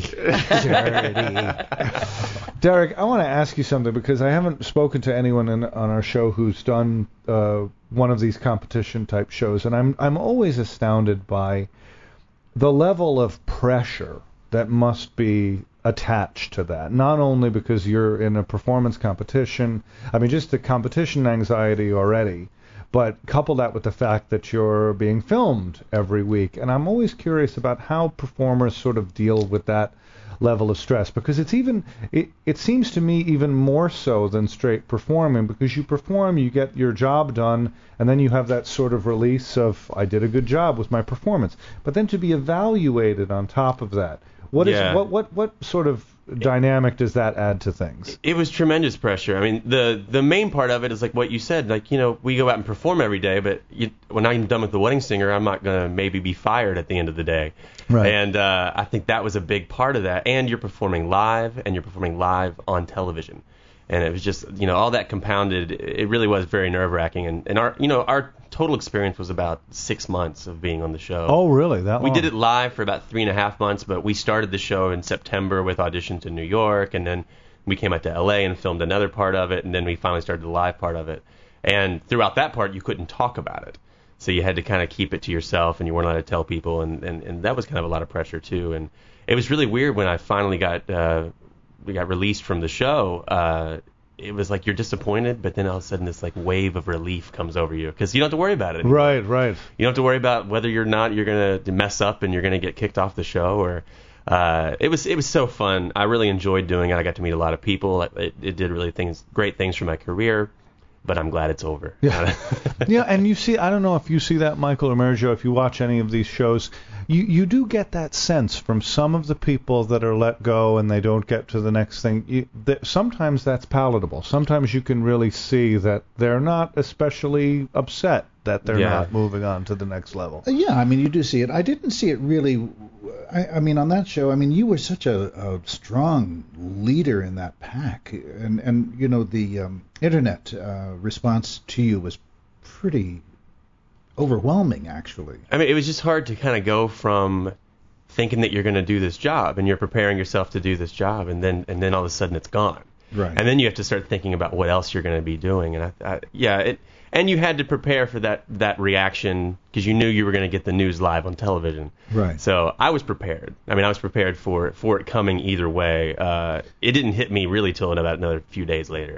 dirty. Derek, I want to ask you something because I haven't spoken to anyone in, on our show who's done uh, one of these competition type shows, and I'm I'm always astounded by the level of pressure that must be attached to that. Not only because you're in a performance competition, I mean just the competition anxiety already. But couple that with the fact that you're being filmed every week. And I'm always curious about how performers sort of deal with that level of stress. Because it's even, it, it seems to me even more so than straight performing. Because you perform, you get your job done, and then you have that sort of release of, I did a good job with my performance. But then to be evaluated on top of that, what is Yeah. what what what sort of dynamic does that add to things? It was tremendous pressure. I mean, the the main part of it is like what you said. Like, you know, we go out and perform every day, but you, when I'm done with The Wedding Singer, I'm not gonna maybe be fired at the end of the day. Right. And uh, I think that was a big part of that. And you're performing live, and you're performing live on television. And it was just, you know, all that compounded. It really was very nerve-wracking. And, and our, you know, our total experience was about six months of being on the show. Oh, really? That We long? did it live for about three and a half months, but we started the show in September with auditions in New York, and then we came out to L A and filmed another part of it, and then we finally started the live part of it. And throughout that part, you couldn't talk about it. So you had to kind of keep it to yourself, and you weren't allowed to tell people, and, and, and that was kind of a lot of pressure, too. And it was really weird when I finally got uh, we got released from the show. Uh, it was like you're disappointed, but then all of a sudden this like wave of relief comes over you because you don't have to worry about it anymore. Right, right. You don't have to worry about whether you're not you're gonna mess up and you're gonna get kicked off the show. Or uh, it was it was so fun. I really enjoyed doing it. I got to meet a lot of people. It, it did really things great things for my career. But I'm glad it's over. Yeah. Yeah, and you see, I don't know if you see that, Michael or Mary Jo, if you watch any of these shows, you, you do get that sense from some of the people that are let go and they don't get to the next thing. You, that sometimes that's palatable. Sometimes you can really see that they're not especially upset that they're Yeah. not moving on to the next level. Uh, Yeah, I mean, you do see it. I didn't see it really. I, I mean, on that show, I mean, you were such a, a strong leader in that pack, and and you know the um, internet uh, response to you was pretty overwhelming, actually. I mean, it was just hard to kind of go from thinking that you're going to do this job and you're preparing yourself to do this job, and then and then all of a sudden it's gone. Right. And then you have to start thinking about what else you're going to be doing. And I, I yeah, it and you had to prepare for that that reaction because you knew you were going to get the news live on television. Right. So I was prepared. I mean, I was prepared for for it coming either way. Uh, it didn't hit me really till about another few days later.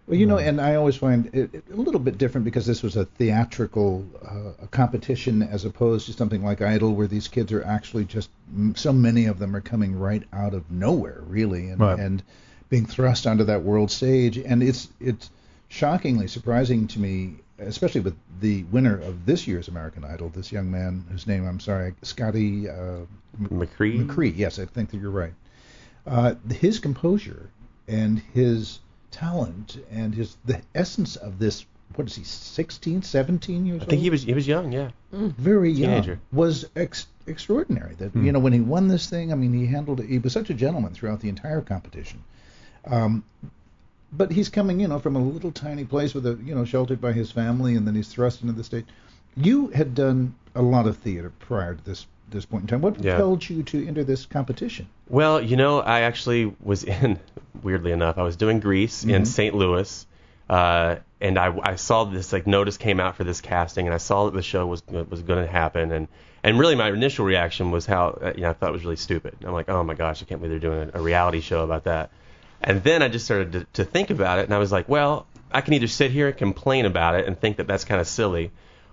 Well, you know, and I always find it, it a little bit different because this was a theatrical uh, a competition as opposed to something like Idol, where these kids are actually just so many of them are coming right out of nowhere, really, and, Right. and being thrust onto that world stage. And it's it's shockingly surprising to me, especially with the winner of this year's American Idol, this young man whose name I'm sorry, Scotty uh, McCree. McCree. Yes, I think that you're right. Uh, his composure and his talent and his the essence of this, what is he, sixteen, seventeen years old? I think he was he was young, yeah. Very young, Teenager. was ex- extraordinary. That you know, when he won this thing, I mean, he handled it. He was such a gentleman throughout the entire competition. Um, but he's coming, you know, from a little tiny place with a, you know, sheltered by his family, and then he's thrust into the stage. You had done a lot of theater prior to this this point in time. What Yeah. compelled you to enter this competition? Well, you know, I actually was in, weirdly enough, I was doing Grease in Saint Louis, uh, and I, I saw this, like, notice came out for this casting, and I saw that the show was was going to happen, and, and really my initial reaction was how, uh, you know, I thought it was really stupid. I'm like, oh my gosh, I can't believe they're doing a, a reality show about that. And then I just started to, to think about it, and I was like, well, I can either sit here and complain about it and think that that's kind of silly,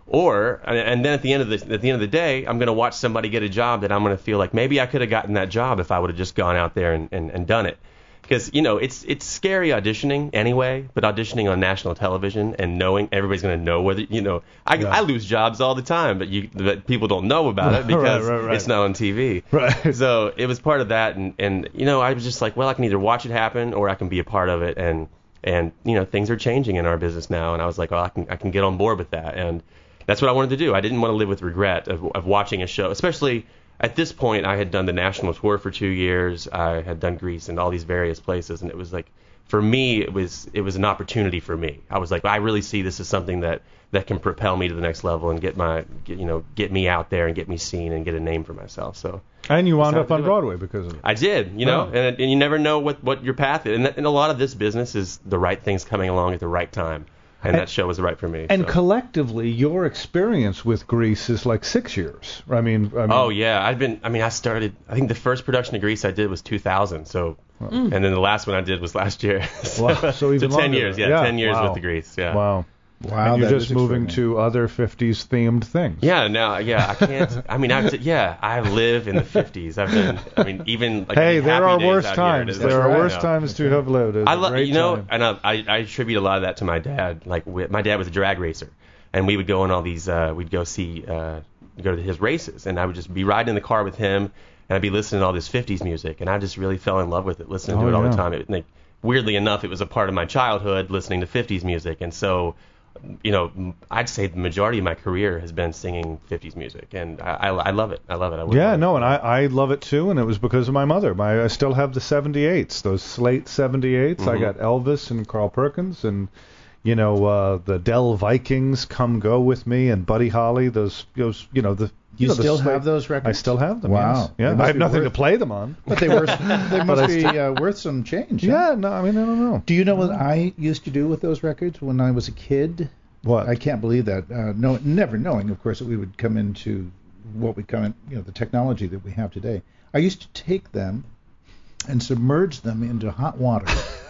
or, and, and then at the end of the at the end of the day, I'm going to watch somebody get a job that I'm going to feel like maybe I could have gotten that job if I would have just gone out there and, and, and done it. Because, you know, it's it's scary auditioning anyway, but auditioning on national television and knowing everybody's going to know whether, you know, I, Yeah. I lose jobs all the time, but you but people don't know about it because Right, right, right. it's not on T V. Right. So it was part of that, and, and, you know, I was just like, well, I can either watch it happen or I can be a part of it, and, and you know, things are changing in our business now, and I was like, well, I can I can get on board with that, and that's what I wanted to do. I didn't want to live with regret of, of watching a show, especially at this point. I had done the national tour for two years. I had done Greece and all these various places, and it was like, for me, it was it was an opportunity for me. I was like, I really see this as something that, that can propel me to the next level and get my, get, you know, get me out there and get me seen and get a name for myself. So. And you wound That's up how I on do it. Broadway because of it. I did, you know, Wow. and, and you never know what, what your path is. And, that, and a lot of this business is the right things coming along at the right time. And that show was right for me. And so. collectively, your experience with Grease is like six years. I mean, I mean Oh yeah, I've been. I mean, I started. I think the first production of Grease I did was two thousand. So, and then the last one I did was last year. so, Wow, so even ten longer. years. Yeah, Yeah, ten years wow. with the Grease. Yeah. wow. Wow, and you're that just is moving extraordinary. to other fifties themed things. Yeah. Now, yeah, I can't. I mean, I have to, yeah, I live in the fifties. I've been. I mean, even like Hey, the there happy are days worse out times. Here, it is. There are Right. worse Yeah. times to have lived. It's I a love, great you know, time. and I, I I attribute a lot of that to my dad. Like, we, my dad was a drag racer, and we would go on all these. Uh, we'd go see, uh, go to his races, and I would just be riding in the car with him, and I'd be listening to all this fifties music, and I just really fell in love with it, listening Oh, to it all yeah. the time. It, like, weirdly enough, it was a part of my childhood, listening to fifties music, and so, you know, m- I'd say the majority of my career has been singing fifties music, and I, I, I love it. I love it. I wouldn't Yeah, want it. no, and I, I love it too, and it was because of my mother. My I still have the seventy-eights, those slate seventy-eights. I Mhm. got Elvis and Carl Perkins, and you know uh, the Dell Vikings, Come Go With Me, and Buddy Holly. Those, those, you know the. You know, the still slate- have those records? I still have them. Wow. Yes. Yeah, They must I have be nothing worth- to play them on. But they were they must I be still- uh, worth some change. huh? Yeah, no, I mean I don't know. Do you know what I used to do with those records when I was a kid? What? I can't believe that. Uh, no, never knowing, of course, that we would come into what we come in, you know, the technology that we have today. I used to take them and submerge them into hot water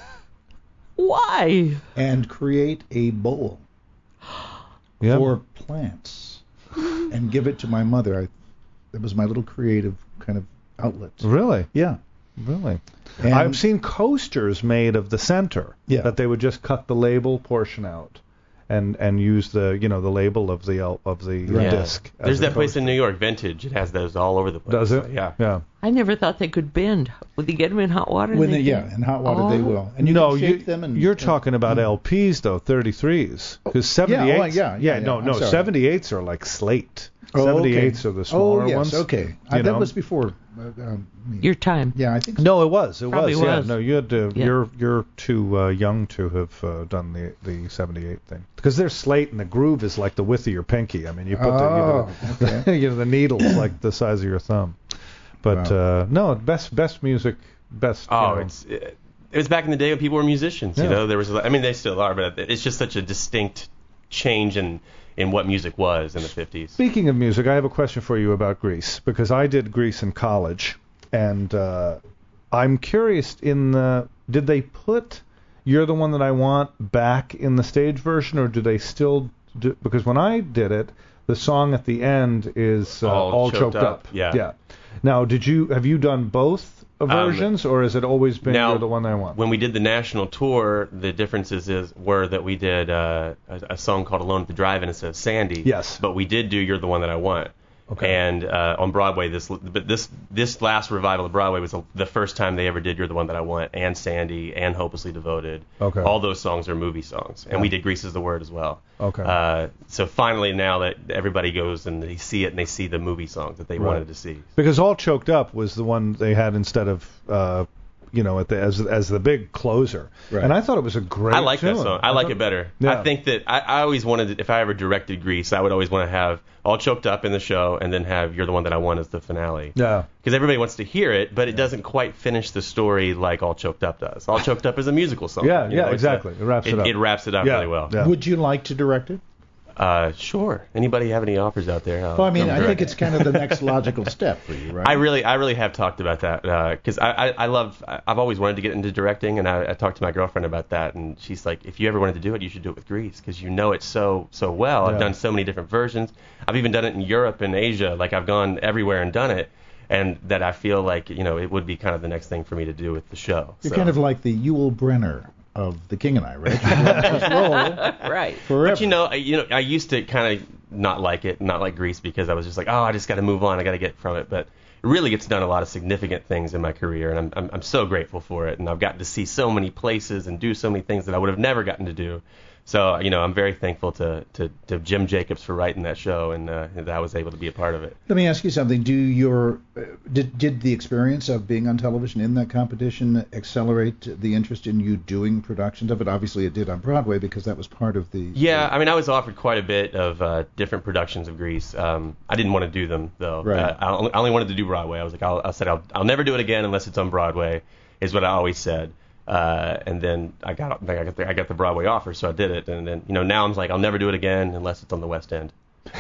Why? and create a bowl Yeah. for plants and give it to my mother. I, that was my little creative kind of outlet. Really? Yeah. Really? And- I've seen coasters made of the center Yeah. that they would just cut the label portion out and and use the you know the label of the el- of the Yeah. disc. as There's a that place coaster. in New York, Vintage. It has those all over the place. Does it? So, yeah. Yeah. I never thought they could bend. Would they get them in hot water? When and they, they yeah, can- in hot water they Oh. will. And you no, can shake you, them and you're and- talking about L Ps though, thirty-threes, because seventy-eights. well, yeah, yeah, yeah, no, I'm no, sorry. seventy-eights are like slate. Oh, okay. seventy-eights are the smaller oh, yes, ones. okay. you Uh, that know. was before. Uh, um, me. Your time. yeah, I think so. No, it was. It Probably was. Yeah. was. No, you had to. Yeah. You're you're too uh, young to have uh, done the the seventy-eight thing because they're slate and the groove is like the width of your pinky. I mean, you put Oh, the you know, okay. you know the needle's like the size of your thumb. But Wow. uh, no, best best music, best. you Oh, know. it's it, it was back in the day when people were musicians. You Yeah. know, there was. I mean, they still are, but it's just such a distinct change in in what music was in the fifties. Speaking of music, I have a question for you about Grease because I did Grease in college, and uh, I'm curious. In the did they put You're the One That I Want back in the stage version, or do they still do, because when I did it, the song at the end is uh, All all Choked choked, Up, up. yeah. Yeah. Now, did you have you done both versions, or has it always been now, You're the One That I Want? When we did the national tour, the differences is were that we did uh, a, a song called Alone at the Drive-In instead of Sandy. Yes. But we did do You're the One That I Want. Okay. And uh, on Broadway, this but this this last revival of Broadway was the first time they ever did You're the One That I Want, and Sandy, and Hopelessly Devoted. Okay. All those songs are movie songs, and Yeah. we did Grease is the Word as well. Okay. Uh, so finally, now that everybody goes and they see it, and they see the movie songs that they Right. wanted to see. Because All Choked Up was the one they had instead of, uh, you know, at the as as the big closer. Right. And I thought it was a great. I like that tune. song. I like thought- it better. Yeah. I think that I, I always wanted, to, if I ever directed Grease, I would always want to have All Choked Up in the show, and then have You're the One That I Want as the finale. Yeah. Because everybody wants to hear it, but it doesn't quite finish the story like All Choked Up does. All Choked Up is a musical song. Yeah, you yeah, know, it's exactly. a- It wraps it up. It wraps it up Yeah, really well. yeah. Would you like to direct it? Uh, sure. Anybody have any offers out there? I'll Well, I mean, come I direct think it. it's kind of the next logical step for you, right? I really, I really have talked about that because I, I, I love. I- I've always wanted to get into directing, and I, I talked to my girlfriend about that, and she's like, if you ever wanted to do it, you should do it with Grease because you know it so so well. Yeah. I've done so many different versions. I've even done it in Europe and Asia. Like I've gone everywhere and done it, and that I feel like you know it would be kind of the next thing for me to do with the show. You're So- kind of like the Yul Brenner of The King and I, right? You let this roll Right. forever. But you know, I, you know, I used to kind of not like it, not like Grease, because I was just like, oh, I just got to move on, I got to get from it. But it really gets done a lot of significant things in my career, and I'm, I'm I'm so grateful for it. And I've gotten to see so many places and do so many things that I would have never gotten to do. So you know, I'm very thankful to to, to Jim Jacobs for writing that show, and uh, that I was able to be a part of it. Let me ask you something. Do your uh, did did the experience of being on television in that competition accelerate the interest in you doing productions of it? Obviously, it did on Broadway because that was part of the. Yeah, I mean, I was offered quite a bit of uh, different productions of Grease. Um, I didn't want to do them though. Right. Uh, I, only, I only wanted to do Broadway. I was like, I'll, I said, I'll, I'll never do it again unless it's on Broadway, is what I always said. Uh, and then I got, I got the, I got the Broadway offer, so I did it. And then, you know, now I'm like, I'll never do it again unless it's on the West End.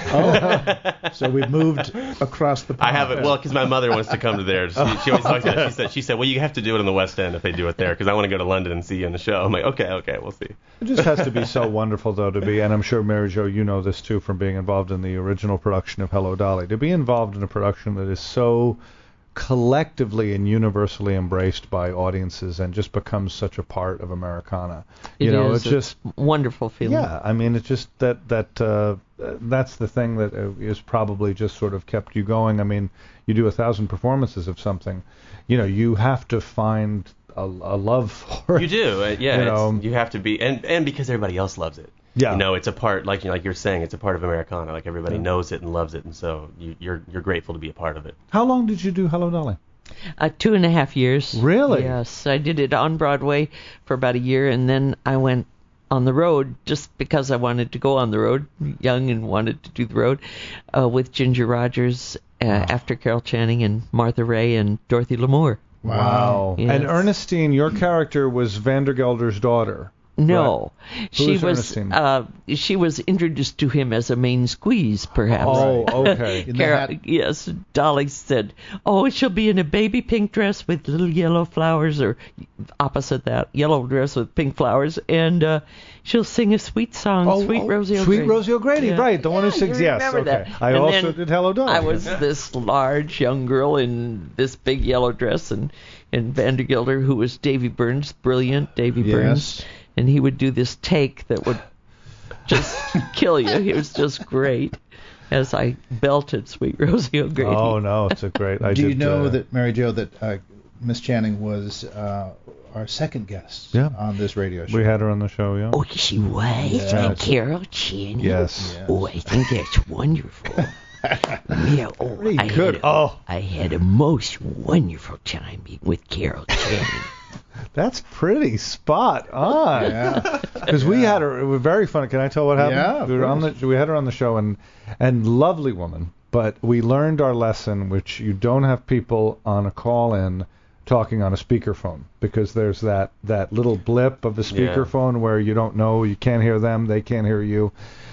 Oh, so we've moved across the. I haven't, well, because my mother wants to come to there. She, she always talks about it. She said, she said, well, you have to do it on the West End if they do it there, because I want to go to London and see you in the show. I'm like, okay, okay, we'll see. It just has to be so wonderful, though, to be, and I'm sure, Mary Jo, you know this, too, from being involved in the original production of Hello, Dolly, to be involved in a production that is so collectively and universally embraced by audiences and just becomes such a part of Americana. It you know, is. it's just a wonderful feeling. yeah. I mean, it's just that that uh, that's the thing that uh, is probably just sort of kept you going. I mean, you do a thousand performances of something, you know, you have to find a, a love for it. You do, uh, yeah. You You, know. you have to be, and and because everybody else loves it. Yeah. You know, it's a part, like you like you're saying, it's a part of Americana. Like everybody knows it and loves it, and so you, you're you're grateful to be a part of it. How long did you do Hello, Dolly? Uh, two and a half years. Really? Yes. I did it on Broadway for about a year, and then I went on the road just because I wanted to go on the road, young and wanted to do the road, uh, with Ginger Rogers uh, after Carol Channing and Martha Raye and Dorothy Lamour. Wow. Yes. And Ernestine, your character was Vandergelder's daughter. No, Who she is was Ernestine? uh, she was introduced to him as a main squeeze, perhaps. Oh, okay. In the Carol, hat. yes, Dolly said, "Oh, she'll be in a baby pink dress with little yellow flowers, or opposite that, yellow dress with pink flowers, and uh, she'll sing a sweet song, Oh, Sweet oh, Rosie O'Grady." Sweet Rosie O'Grady, Yeah. right, the one who Yeah, sings. you Yes, remember okay. that. I And also then did Hello, Dolly. I was this large young girl in this big yellow dress, and and Vandergilder, who was Davy Burns, brilliant Davy Yes. Burns, and he would do this take that would just kill you. He was just great. As I belted Sweet Rosie O'Grady. Oh no, it's a great. I Do you did, know uh, that, Mary Jo, that uh, Miss Channing was uh, our second guest Yeah. on this radio show? we had her on the show? Yeah. Oh, she was? Yes. Carol Channing? Yes. Yes. Oh, I think that's wonderful. Yeah, oh, Pretty I good. Had a, Oh. I had a most wonderful time with Carol Channing. That's pretty spot on. Yeah. Because we had her. It was very funny. Can I tell what happened? Yeah, of we were on course. the. We had her on the show, and and lovely woman. But we learned our lesson, which you don't have people on a call in talking on a speakerphone, because there's that that little blip of the Yeah. speakerphone where you don't know, you can't hear them, they can't hear you.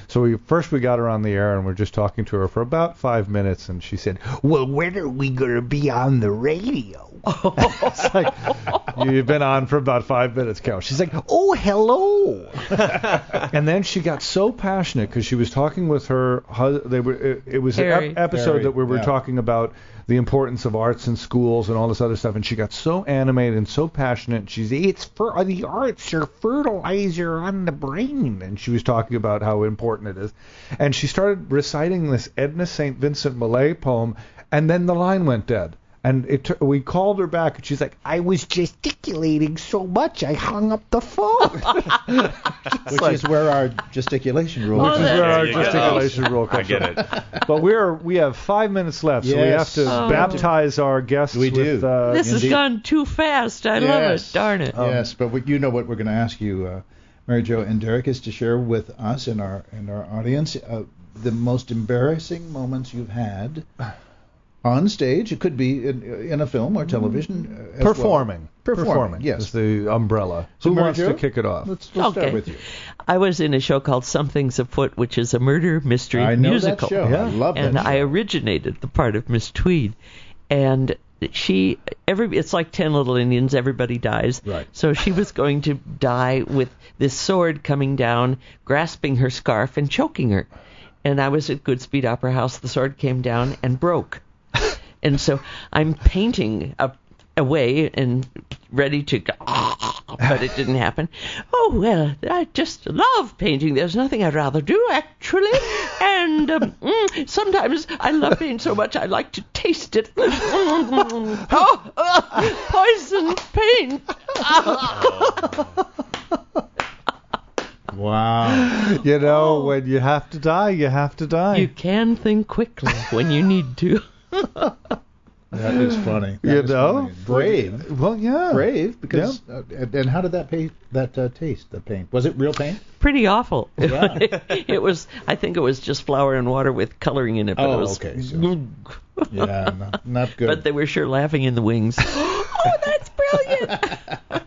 So we first we got her on the air, and we're just talking to her for about five minutes, and she said, Well, when are we going to be on the radio? it's like, you've been on for about five minutes, Carol. She's like, oh, hello. And then she got so passionate because she was talking with her husband. They were, it, it was Harry. an ep- episode Harry, that we were yeah. talking about the importance of arts in schools and all this other stuff. And she got so animated and so passionate. She's, it's for the arts are fertilizer on the brain. And she was talking about how important it is. And she started reciting this Edna Saint Vincent Millay poem, and then the line went dead. And it t- we called her back, and she's like, I was gesticulating so much I hung up the phone. Which like- is where our gesticulation rule Oh, This is that- where our There you go. gesticulation rule comes I get from. it. But we're we have five minutes left, so we have Yes. to Oh. baptize our guests We do. with. Uh, This has Indeed. gone too fast. I love Yes. it. Darn it. Yes, but we, you know what we're going to ask you, uh, Mary Jo and Derek, is to share with us and our and our audience uh, the most embarrassing moments you've had on stage. It could be in, in a film or television. Uh, as performing. Well. Performing, yes. is the umbrella. So Who Mary wants Jo? to kick it off? Let's, let's Okay. start with you. I was in a show called Something's Afoot, which is a murder mystery I know musical. that show. Yeah. I love and that I show. originated the part of Miss Tweed, and she every it's like ten little Indians, everybody dies. Right. So she was going to die with this sword coming down, grasping her scarf and choking her. And I was at Goodspeed Opera House. The sword came down and broke, and so I'm painting a, away and ready to go, but it didn't happen. Oh, well, I just love painting. There's nothing I'd rather do, actually. And um, mm, sometimes I love paint so much I like to taste it. Oh, uh, poison paint. Wow. You know, when you have to die, you have to die. You can think quickly when you need to. That is funny. That You is know? funny. Brave. well, yeah. Brave, because uh, and and how did that pay, that uh, taste? The paint, was it real paint? Pretty awful. Yeah. It was. I think it was just flour and water with coloring in it. But Oh, it was, okay, so- Yeah, not, not good. But they were sure laughing in the wings. Oh, that's brilliant!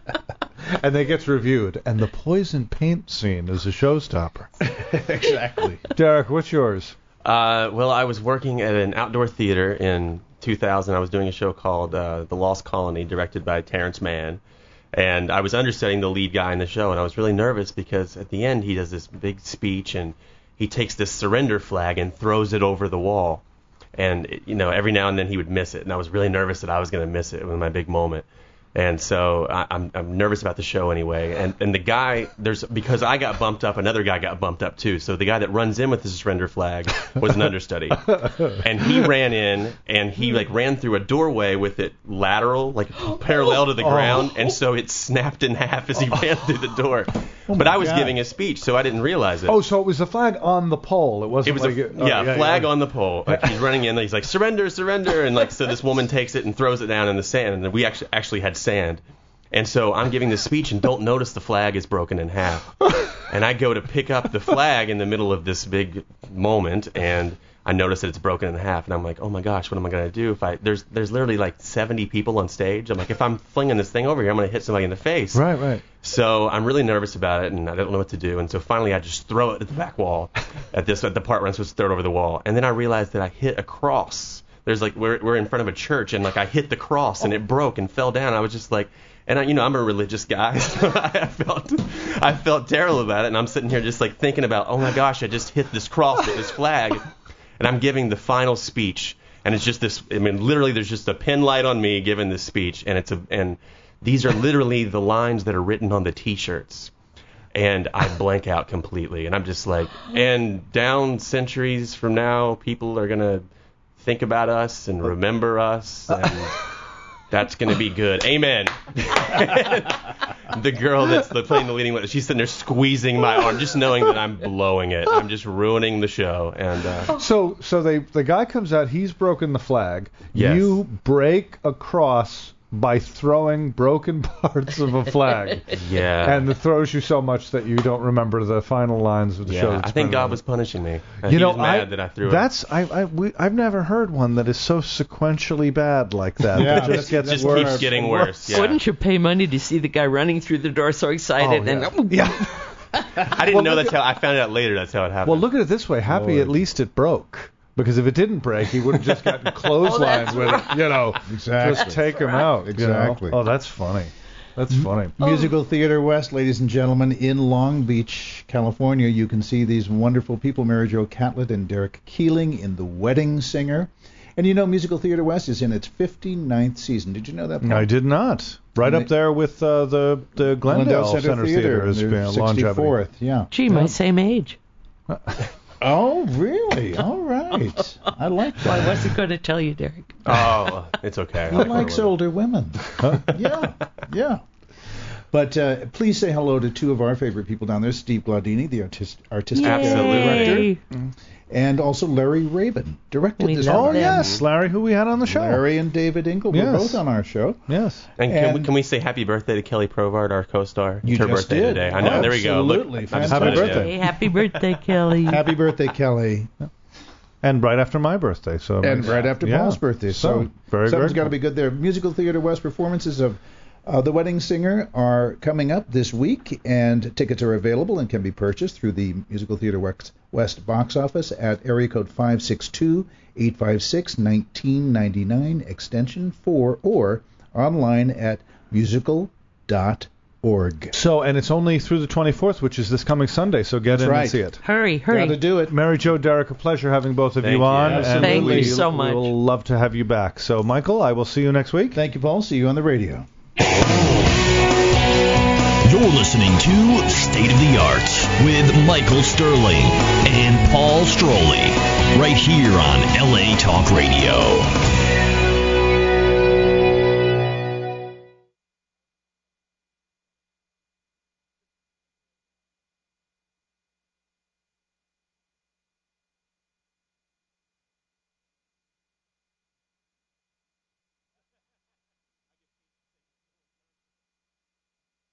And it gets reviewed. And the poison paint scene is a showstopper. Exactly. Derek, what's yours? Uh, well, I was working at an outdoor theater in two thousand. I was doing a show called uh, The Lost Colony, directed by Terrence Mann. And I was understudying the lead guy in the show, and I was really nervous because at the end he does this big speech, and he takes this surrender flag and throws it over the wall. And, it, you know, every now and then he would miss it, and I was really nervous that I was going to miss it. It was my big moment. And so I, I'm I'm nervous about the show anyway. And and the guy, there's because I got bumped up, another guy got bumped up too. So the guy that runs in with the surrender flag was an understudy, and he ran in and he like ran through a doorway with it lateral, like parallel to the ground, and so it snapped in half as he ran through the door. But I was God. giving a speech, so I didn't realize it. Oh, so it was the flag on the pole. It It wasn't was like a it- oh, yeah, flag on the pole. Like he's running in, he's like surrender, surrender, and like so this woman takes it and throws it down in the sand, and then we actually actually had sand, and so I'm giving this speech and don't notice the flag is broken in half, and I go to pick up the flag in the middle of this big moment, and I notice that it's broken in half, and I'm like, oh my gosh, what am I gonna do if I there's there's literally like seventy people on stage. I'm like, if I'm flinging this thing over here, I'm gonna hit somebody in the face. Right, right. So I'm really nervous about it, and I don't know what to do. And so finally, I just throw it at the back wall, at this at the part where I'm supposed to throw it over the wall. And then I realized that I hit a cross. There's like we're we're in front of a church, and like I hit the cross, and it broke and fell down. I was just like, and I, you know I'm a religious guy, so I felt I felt terrible about it. And I'm sitting here just like thinking about, oh my gosh, I just hit this cross with this flag, and I'm giving the final speech, and it's just this. I mean, literally, there's just a pin light on me giving this speech, and it's a and. These are literally the lines that are written on the T-shirts, and I blank out completely, and I'm just like, and down centuries from now, people are gonna think about us and remember us, and that's gonna be good. Amen. The girl that's the, playing the leading, she's sitting there squeezing my arm, just knowing that I'm blowing it. I'm just ruining the show, and uh, So, so they the guy comes out. He's broken the flag. Yes. You break a cross by throwing broken parts of a flag, yeah. and it throws you so much that you don't remember the final lines of the show. yeah, that's I think been God on. was punishing me. You he know, was mad I, that I threw it. that's I I we, I've never heard one that is so sequentially bad like that. Yeah, It that's- just gets just worse. keeps getting worse. Yeah. Wouldn't you pay money to see the guy running through the door so excited Oh, and yeah. I didn't know that's how. I found out later that's how it happened. Well, look at it this way. Happy Lord. at least it broke. Because if it didn't break, he would have just gotten clotheslined with it. You know, Exactly. just take him out. you know. Exactly. Oh, that's funny. That's funny. Musical Theater West, ladies and gentlemen, in Long Beach, California, you can see these wonderful people, Mary Jo Catlett and Derek Keeling in The Wedding Singer. And you know, Musical Theater West is in its fifty-ninth season. Did you know that, Paul? I did not. Right And up there with uh, the the Glendale, Center, Theater has their been a longevity. sixty-fourth, yeah. Gee, my same age. Oh, really? All right. I like that. Well, I wasn't going to tell you, Derek. Oh, it's okay. He likes older women. Yeah, yeah. But uh, please say hello to two of our favorite people down there, Steve Glaudini, the artist, artistic Absolutely. director, and also Larry Rabin, directed We this love Oh, one. them. yes. Larry, who we had on the show. Larry and David Engel were Yes. both on our show. Yes. And can, we, And- can we say happy birthday to Kelly Provard, our co-star? You it's her just birthday did. today. I know. There we go. Look, Absolutely. I just Fantastic. put it in. birthday. Hey, happy birthday, Kelly. Happy birthday, Kelly. And right after my birthday. so it And makes- right after yeah. Paul's birthday. So, So, very something's grateful. got to be good there. Musical Theater West performances of uh, The Wedding Singer are coming up this week, and tickets are available and can be purchased through the Musical Theater West, West box office at area code five six two, eight five six, one nine nine nine, extension four, or online at musical dot org. So, and it's only through the twenty-fourth, which is this coming Sunday, so get That's in right. and see it. Hurry, hurry. Got to do it. Mary Jo, Derek, a pleasure having both of Thank you you. on. Absolutely. And Thank we, you so much. We'll love to have you back. So, Michael, I will see you next week. Thank you, Paul. See you on the radio. You're listening to State of the Arts with Michael Sterling and Paul Stroley, right here on L A Talk Radio.